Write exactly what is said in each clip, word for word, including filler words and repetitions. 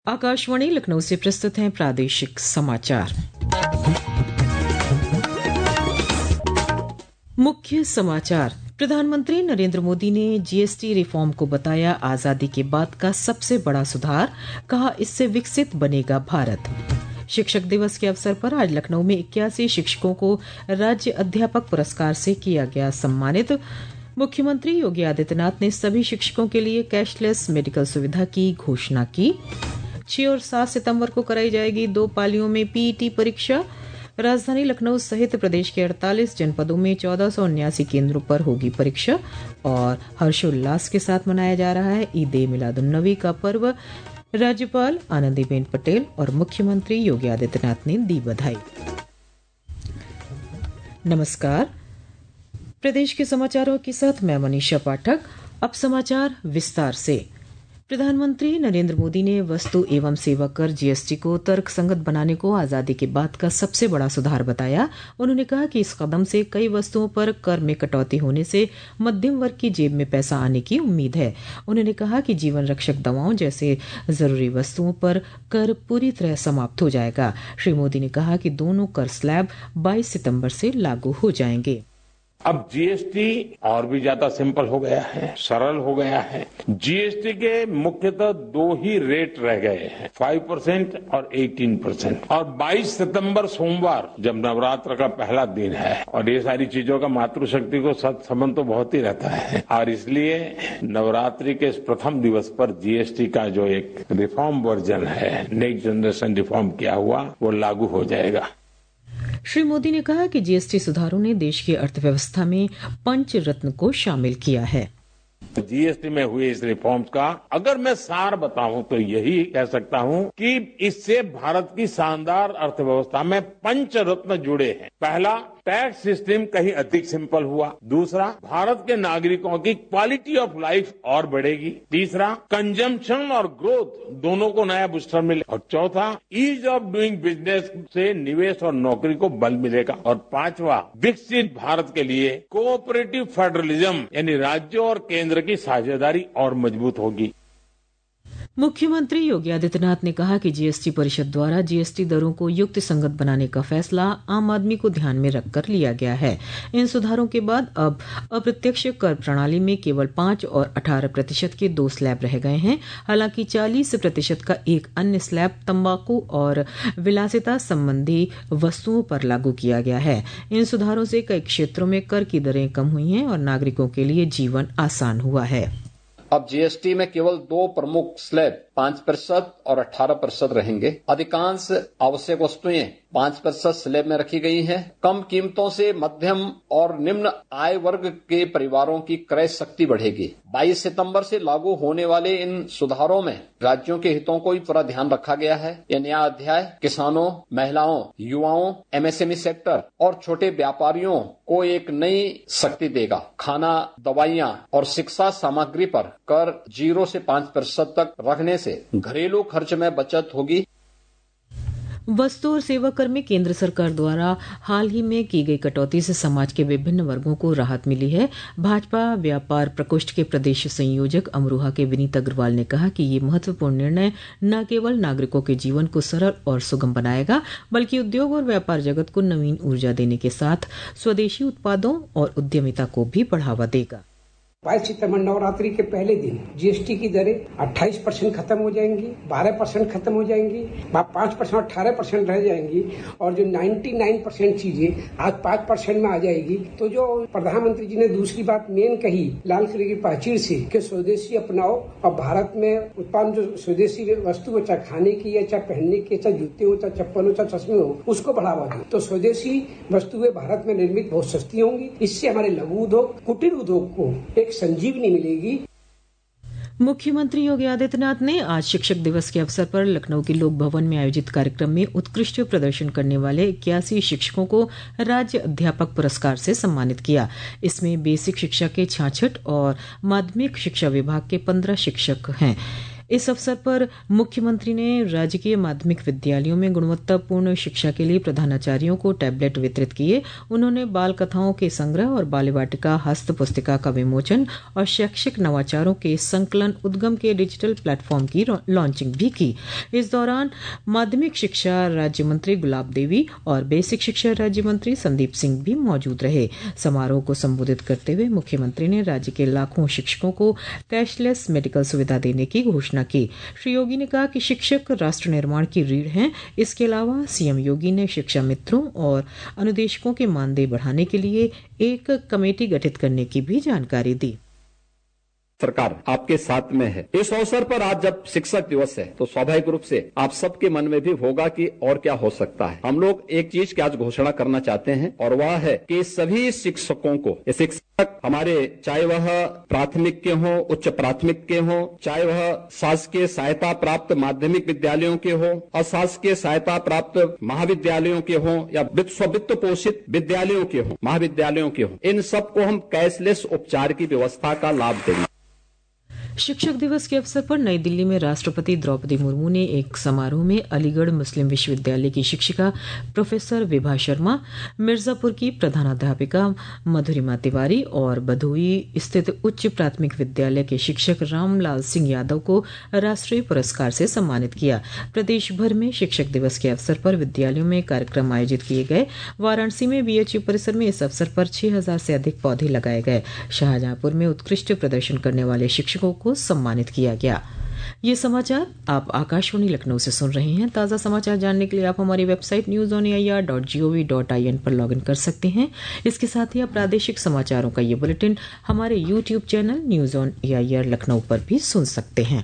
आकाशवाणी लखनऊ से प्रस्तुत हैं प्रादेशिक समाचार। मुख्य समाचार। प्रधानमंत्री नरेंद्र मोदी ने जीएसटी रिफॉर्म को बताया आजादी के बाद का सबसे बड़ा सुधार, कहा इससे विकसित बनेगा भारत। शिक्षक दिवस के अवसर पर आज लखनऊ में इक्यासी शिक्षकों को राज्य अध्यापक पुरस्कार से किया गया सम्मानित। मुख्यमंत्री योगी आदित्यनाथ ने सभी शिक्षकों के लिए कैशलेस मेडिकल सुविधा की घोषणा की। छह और सात सितंबर को कराई जाएगी दो पालियों में पीईटी परीक्षा। राजधानी लखनऊ सहित प्रदेश के अड़तालीस जनपदों में चौदह सौ उन्यासी केंद्रों पर होगी परीक्षा। और हर्षोल्लास के साथ मनाया जा रहा है ईद ए मिलादुन्नबी का पर्व। राज्यपाल आनंदीबेन पटेल और मुख्यमंत्री योगी आदित्यनाथ ने दी बधाई। नमस्कार, प्रदेश के समाचारों के साथ मैं मनीषा पाठक। अब समाचार विस्तार से। प्रधानमंत्री नरेंद्र मोदी ने वस्तु एवं सेवा कर जीएसटी को तर्कसंगत बनाने को आजादी के बाद का सबसे बड़ा सुधार बताया। उन्होंने कहा कि इस कदम से कई वस्तुओं पर कर में कटौती होने से मध्यम वर्ग की जेब में पैसा आने की उम्मीद है। उन्होंने कहा कि जीवन रक्षक दवाओं जैसे जरूरी वस्तुओं पर कर पूरी तरह समाप्त हो जाएगा। श्री मोदी ने कहा कि दोनों कर स्लैब बाईस सितंबर से लागू हो जाएंगे। अब जीएसटी और भी ज्यादा सिंपल हो गया है, सरल हो गया है। जीएसटी के मुख्यतः दो ही रेट रह गए हैं, पाँच परसेंट और अठारह परसेंट। और बाईस सितंबर सोमवार जब नवरात्र का पहला दिन है, और ये सारी चीजों का मातृशक्ति को सत संबंध तो बहुत ही रहता है, और इसलिए नवरात्रि के इस प्रथम दिवस पर जीएसटी का जो एक रिफॉर्म वर्जन है, नेक्स्ट जनरेशन रिफॉर्म किया हुआ, वो लागू हो जाएगा। श्री मोदी ने कहा कि जीएसटी सुधारों ने देश की अर्थव्यवस्था में पंच रत्न को शामिल किया है। जीएसटी में हुए इस रिफॉर्म्स का अगर मैं सार बताऊं तो यही कह सकता हूं कि इससे भारत की शानदार अर्थव्यवस्था में पंच रत्न जुड़े हैं। पहला, टैक्स सिस्टम कहीं अधिक सिंपल हुआ। दूसरा, भारत के नागरिकों की क्वालिटी ऑफ लाइफ और बढ़ेगी। तीसरा, कंजम्पशन और ग्रोथ दोनों को नया बूस्टर मिले। और चौथा, ईज ऑफ डूइंग बिजनेस से निवेश और नौकरी को बल मिलेगा। और पांचवा, विकसित भारत के लिए कोऑपरेटिव फेडरलिज्म यानी राज्यों और केंद्र की साझेदारी और मजबूत होगी। मुख्यमंत्री योगी आदित्यनाथ ने कहा कि जीएसटी परिषद द्वारा जीएसटी दरों को युक्त संगत बनाने का फैसला आम आदमी को ध्यान में रखकर लिया गया है। इन सुधारों के बाद अब अप्रत्यक्ष कर प्रणाली में केवल पांच और अठारह प्रतिशत के दो स्लैब रह गए हैं। हालांकि चालीस प्रतिशत का एक अन्य स्लैब तंबाकू और विलासिता संबंधी वस्तुओं पर लागू किया गया है। इन सुधारों से कई क्षेत्रों में कर की दरें कम हुई हैं और नागरिकों के लिए जीवन आसान हुआ है। अब जीएसटी में केवल दो प्रमुख स्लैब पांच प्रतिशत और अठारह प्रतिशत रहेंगे। अधिकांश आवश्यक वस्तुएं पांच प्रतिशत स्लैब में रखी गई हैं। कम कीमतों से मध्यम और निम्न आय वर्ग के परिवारों की क्रय शक्ति बढ़ेगी। बाईस सितंबर से लागू होने वाले इन सुधारों में राज्यों के हितों को भी पूरा ध्यान रखा गया है। यह नया अध्याय किसानों, महिलाओं, युवाओं, एमएसएमई सेक्टर और छोटे व्यापारियों को एक नई शक्ति देगा। खाना, दवाइयां और शिक्षा सामग्री पर कर जीरो से पांच प्रतिशत तक रखने से घरेलू खर्च में बचत होगी। वस्तु और सेवा कर में केंद्र सरकार द्वारा हाल ही में की गई कटौती से समाज के विभिन्न वर्गों को राहत मिली है। भाजपा व्यापार प्रकोष्ठ के प्रदेश संयोजक अमरोहा के विनीत अग्रवाल ने कहा कि ये महत्वपूर्ण निर्णय न केवल नागरिकों के जीवन को सरल और सुगम बनाएगा, बल्कि उद्योग और व्यापार जगत को नवीन ऊर्जा देने के साथ स्वदेशी उत्पादों और उद्यमिता को भी बढ़ावा देगा। बाईस सितंबर नवरात्रि के पहले दिन जीएसटी की दरें अट्ठाईस परसेंट खत्म हो जाएंगी, बारह परसेंट खत्म हो जाएंगी, पाँच परसेंट अठारह परसेंट रह जाएंगी। और जो निन्यानवे परसेंट चीजें आज पाँच परसेंट में आ जाएगी। तो जो प्रधानमंत्री जी ने दूसरी बात मेन कही लाल किले की प्राचीर से कि स्वदेशी अपनाओ और भारत में उत्पादन जो स्वदेशी वस्तु हो, चाहे खाने की है, चाहे पहनने की, चाहे जूते हो, चाहे चप्पल हो, चाहे चश्मे हो, उसको बढ़ावा दो। तो स्वदेशी वस्तुएं भारत में निर्मित बहुत सस्ती होंगी। इससे हमारे लघु उद्योग, कुटीर उद्योग को एक संजीवनी मिलेगी। मुख्यमंत्री योगी आदित्यनाथ ने आज शिक्षक दिवस के अवसर पर लखनऊ के लोक भवन में आयोजित कार्यक्रम में उत्कृष्ट प्रदर्शन करने वाले इक्यासी शिक्षकों को राज्य अध्यापक पुरस्कार से सम्मानित किया। इसमें बेसिक शिक्षा के छियासठ और माध्यमिक शिक्षा विभाग के पंद्रह शिक्षक हैं। इस अवसर पर मुख्यमंत्री ने राजकीय माध्यमिक विद्यालयों में गुणवत्तापूर्ण शिक्षा के लिए प्रधानाचार्यों को टैबलेट वितरित किए। उन्होंने बाल कथाओं के संग्रह और बाल वाटिका हस्त पुस्तिका का विमोचन और शैक्षिक नवाचारों के संकलन उद्गम के डिजिटल प्लेटफॉर्म की लॉन्चिंग भी की। इस दौरान माध्यमिक शिक्षा राज्य मंत्री गुलाब देवी और बेसिक शिक्षा राज्य मंत्री संदीप सिंह भी मौजूद रहे। समारोह को संबोधित करते हुए मुख्यमंत्री ने राज्य के लाखों शिक्षकों को कैशलेस मेडिकल सुविधा देने की घोषणा की। श्री योगी ने कहा कि शिक्षक राष्ट्र निर्माण की रीढ़ हैं। इसके अलावा सीएम योगी ने शिक्षा मित्रों और अनुदेशकों के मानदेय बढ़ाने के लिए एक कमेटी गठित करने की भी जानकारी दी। सरकार आपके साथ में है। इस अवसर पर आज जब शिक्षक दिवस है तो स्वाभाविक रूप से आप सबके मन में भी होगा कि और क्या हो सकता है। हम लोग एक चीज की आज घोषणा करना चाहते हैं और वह है कि सभी शिक्षकों को, ये शिक्षक हमारे चाहे वह प्राथमिक के हों, उच्च प्राथमिक के हों, चाहे वह शासकीय सहायता प्राप्त माध्यमिक विद्यालयों के हों, अशासकीय सहायता प्राप्त महाविद्यालयों के हों या स्ववित्त पोषित विद्यालयों के हों, महाविद्यालयों के हों, इन सबको हम कैशलेस उपचार की व्यवस्था का लाभ देंगे। शिक्षक दिवस के अवसर पर नई दिल्ली में राष्ट्रपति द्रौपदी मुर्मू ने एक समारोह में अलीगढ़ मुस्लिम विश्वविद्यालय की शिक्षिका प्रोफेसर विभा शर्मा, मिर्जापुर की प्रधानाध्यापिका मधुरिमा तिवारी और बधोई स्थित उच्च प्राथमिक विद्यालय के शिक्षक रामलाल सिंह यादव को राष्ट्रीय पुरस्कार से सम्मानित किया। प्रदेश भर में शिक्षक दिवस के अवसर पर विद्यालयों में कार्यक्रम आयोजित किए गए। वाराणसी में बीएचयू परिसर में इस अवसर पर छह हजार से अधिक पौधे लगाए गए। शाहजहांपुर में उत्कृष्ट प्रदर्शन करने वाले शिक्षकों को सम्मानित किया गया। ये समाचार आप आकाशवाणी लखनऊ से सुन रहे हैं। ताज़ा समाचार जानने के लिए आप हमारी website news on AIR dot GOV dot IN पर लॉगिन कर सकते हैं। इसके साथ ही आप प्रादेशिक समाचारों का ये बुलेटिन हमारे YouTube channel news on AIR Lucknow पर भी सुन सकते हैं।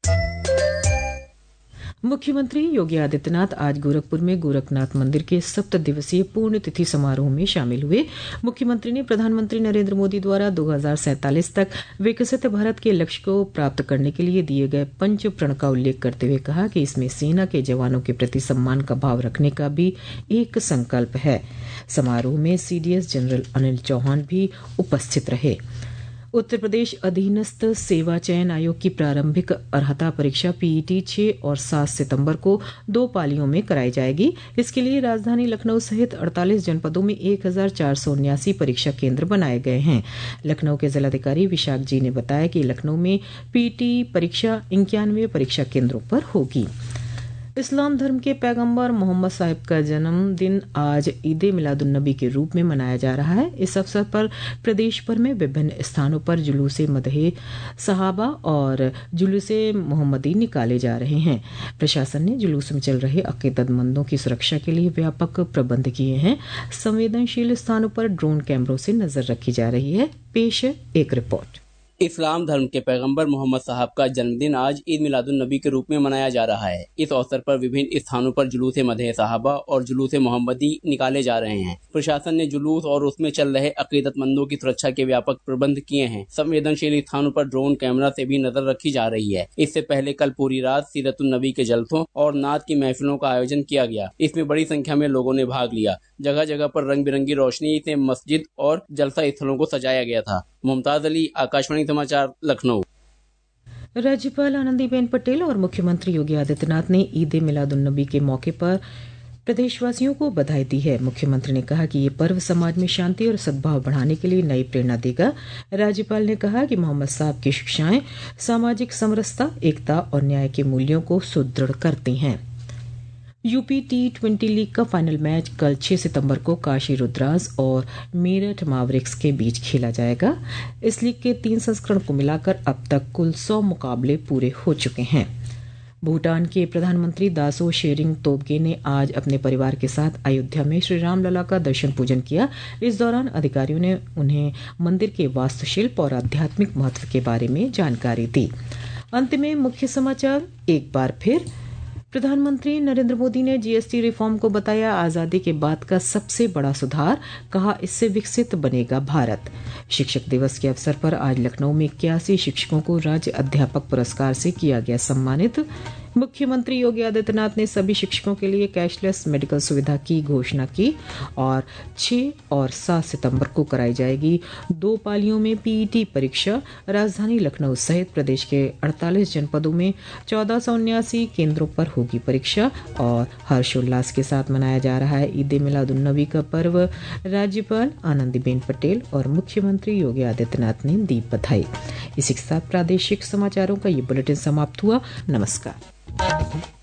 मुख्यमंत्री योगी आदित्यनाथ आज गोरखपुर में गोरखनाथ मंदिर के सप्त दिवसीय पूर्ण तिथि समारोह में शामिल हुए। मुख्यमंत्री ने प्रधानमंत्री नरेंद्र मोदी द्वारा दो हजार सैंतालीस तक विकसित भारत के लक्ष्य को प्राप्त करने के लिए दिए गए पंच प्रण का उल्लेख करते हुए कहा कि इसमें सेना के जवानों के प्रति सम्मान का भाव रखने का भी एक संकल्प है। समारोह में सीडीएस जनरल अनिल चौहान भी उपस्थित रहे। उत्तर प्रदेश अधीनस्थ सेवा चयन आयोग की प्रारंभिक अर्हता परीक्षा पीईटी छह और सात सितंबर को दो पालियों में कराई जाएगी। इसके लिए राजधानी लखनऊ सहित अड़तालीस जनपदों में एक हजार चार सौ उन्यासी परीक्षा केंद्र बनाए गए हैं। लखनऊ के जिलाधिकारी विशाख जी ने बताया कि लखनऊ में पीईटी परीक्षा इक्यानवे परीक्षा केंद्रों पर होगी। इस्लाम धर्म के पैगंबर मोहम्मद साहिब का जन्मदिन आज ईद मिलादुन्नबी के रूप में मनाया जा रहा है। इस अवसर पर प्रदेश भर में विभिन्न स्थानों पर जुलूसे मदहे सहाबा और जुलूसे मोहम्मदी निकाले जा रहे हैं। प्रशासन ने जुलूस में चल रहे अकीदतमंदों की सुरक्षा के लिए व्यापक प्रबंध किए हैं। संवेदनशील स्थानों पर ड्रोन कैमरों से नजर रखी जा रही है। पेश है एक रिपोर्ट। इस्लाम धर्म के पैगंबर मोहम्मद साहब का जन्मदिन आज ईद मिलादुन्नबी के रूप में मनाया जा रहा है। इस अवसर पर विभिन्न स्थानों पर जुलूसे मदहे साहबा और जुलूसे मोहम्मदी निकाले जा रहे हैं। प्रशासन ने जुलूस और उसमें चल रहे अकीदतमंदों की सुरक्षा के व्यापक प्रबंध किए हैं। संवेदनशील स्थानों पर ड्रोन कैमरा से भी नजर रखी जा रही है। इससे पहले कल पूरी रात सीरतुन्नबी के जलसों और नात की महफिलों का आयोजन किया गया। इसमें बड़ी संख्या में लोगों ने भाग लिया। जगह जगह पर रंग बिरंगी रोशनी से मस्जिद और जलसा स्थलों को सजाया गया था। मुमताज अली, आकाशवाणी समाचार, लखनऊ। राज्यपाल आनंदीबेन पटेल और मुख्यमंत्री योगी आदित्यनाथ ने ईद मिलादुन्नबी के मौके पर प्रदेशवासियों को बधाई दी है। मुख्यमंत्री ने कहा कि ये पर्व समाज में शांति और सद्भाव बढ़ाने के लिए नई प्रेरणा देगा। राज्यपाल ने कहा कि मोहम्मद साहब की शिक्षाएं सामाजिक समरसता, एकता और न्याय के मूल्यों को सुदृढ़ करती हैं। यूपी टी ट्वेंटी लीग का फाइनल मैच कल छह सितंबर को काशी रुद्रास और मेरठ मैवरिक्स के बीच खेला जाएगा। इस लीग के तीन संस्करण को मिलाकर अब तक कुल सौ मुकाबले पूरे हो चुके हैं। भूटान के प्रधानमंत्री दासो शेरिंग तोब्गे ने आज अपने परिवार के साथ अयोध्या में श्री राम लला का दर्शन पूजन किया। इस दौरान अधिकारियों ने उन्हें मंदिर के वास्तुशिल्प और आध्यात्मिक महत्व के बारे में जानकारी दी। अंत में मुख्य समाचार एक बार फिर। प्रधानमंत्री नरेंद्र मोदी ने जीएसटी रिफॉर्म को बताया आजादी के बाद का सबसे बड़ा सुधार, कहा इससे विकसित बनेगा भारत। शिक्षक दिवस के अवसर पर आज लखनऊ में इक्यासी शिक्षकों को राज्य अध्यापक पुरस्कार से किया गया सम्मानित। मुख्यमंत्री योगी आदित्यनाथ ने सभी शिक्षकों के लिए कैशलेस मेडिकल सुविधा की घोषणा की और छह और सात सितंबर को कराई जाएगी दो पालियों में पीईटी परीक्षा। राजधानी लखनऊ सहित प्रदेश के अड़तालीस जनपदों में चौदह सौ उन्यासी केंद्रों पर होगी परीक्षा। और हर्षोल्लास के साथ मनाया जा रहा है ईद मिलादुन्नबी का पर्व। राज्यपाल आनंदीबेन पटेल और मुख्यमंत्री योगी आदित्यनाथ ने दी बधाई। इसी के साथ प्रादेशिक समाचारों का ये बुलेटिन समाप्त हुआ। नमस्कार।